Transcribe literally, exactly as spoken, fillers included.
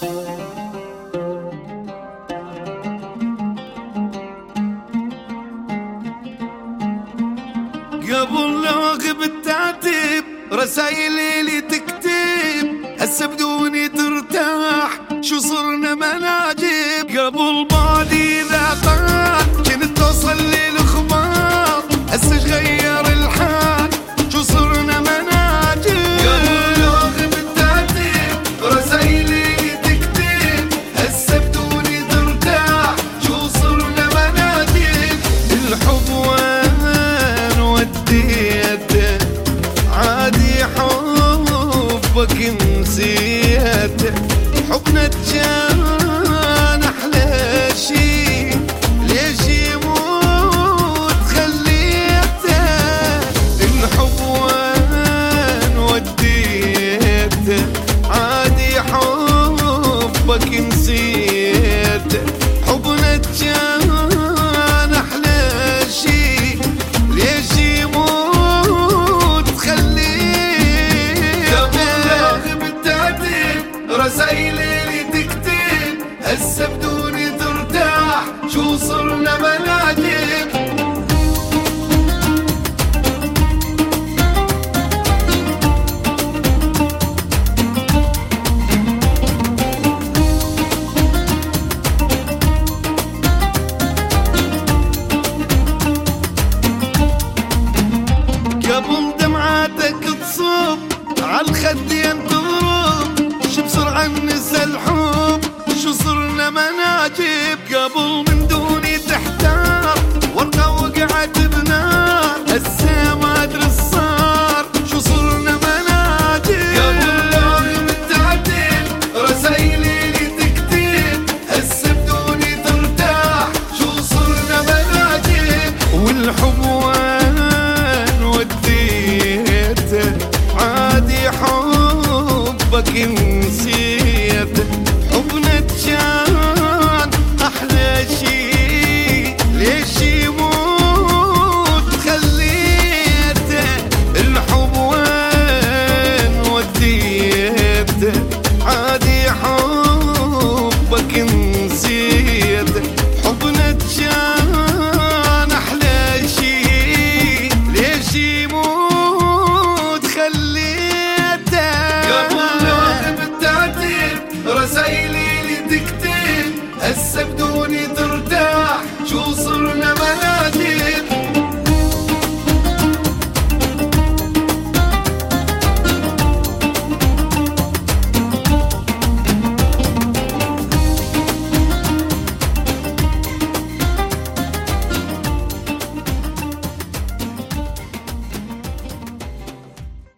قبل لا غبت تعتب رسايلي لي تكتب، هسه بدوني ترتاح شو صرنا مناجب. قبل بعدي اذا طاح كنت توصل لي الاخبار، هسه غير الحال شو صرنا مناجب. قبل لا غبت تعتب رسايلي لي تكتب، هسه بدوني ترتاح شو صرنا مناجب. الحب وين وديته عادي حبك نسيته، حبنا كان احلى شي ليش يموت خليته. الحب وين وديته عادي حبك نسيته، حبنا كان احلى شي ليش يموت خليته. قبل لا غبت تعتب رسايلي لي تكتب، هسه بدوني ترتاح شو صرنا مناجب. قبل دمعاتك تصب عالخدين تضرب، شو بسرعة نسى الحب شو صرنا مناجب. قبل من دوني تحتار ورقة وقعت بنار، هسه ما ادري صار شو صرنا مناجب. قبل لا غبت تعتب رسايلي لي تكتب، هسه بدوني ترتاح شو صرنا مناجب. والحب وين وديته عادي حبك